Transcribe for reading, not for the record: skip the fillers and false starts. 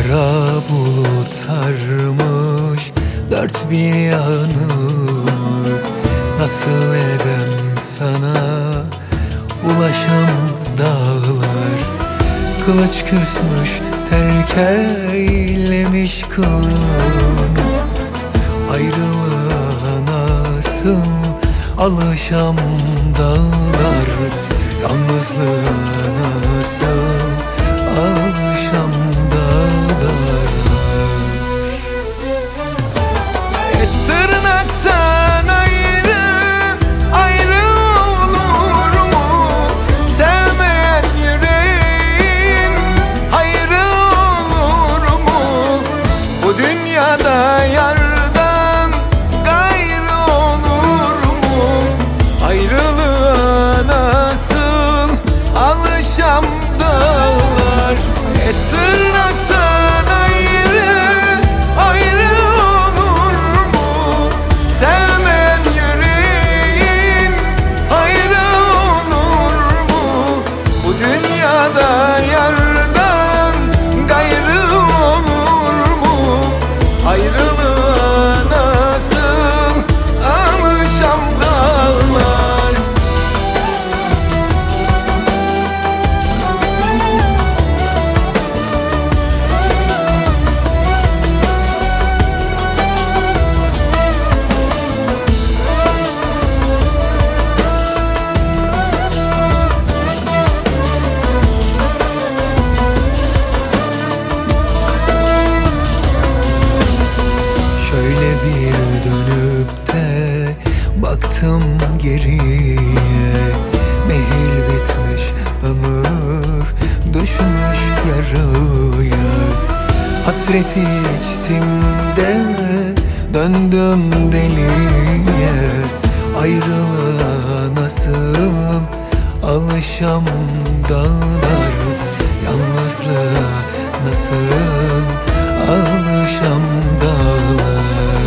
Kara bulut sarmış dört bir yanımı. Nasıl edem sana ulaşam dağlar. Kılıç küsmüş terk eylemiş kılını. Ayrılığa nasıl alışam dağlar. Yalnızlığa nasıl alışam dağlar. Et tırnaktan ayrı, ayrı olur mu? Sevmeyen yüreğin hayrı olur mu? Bu dünyada yardan gayrı olur mu? Ayrılığa nasıl alışam dağlar. Et tırnaktan ayrı, ayrı olur mu? Sevmeyen yüreğin hayrı olur mu? Bu dünyada yardan gayrı olur mu? Ayrılığa nasıl alışam dağlar. Şöyle bir dönüp de baktım geriye. Mehil bitmiş ömür düşmüş yarıya. Hasreti içtim de döndüm deliye. Ayrılığa nasıl alışam dağlar. Yalnızlığa nasıl alışam dağlar.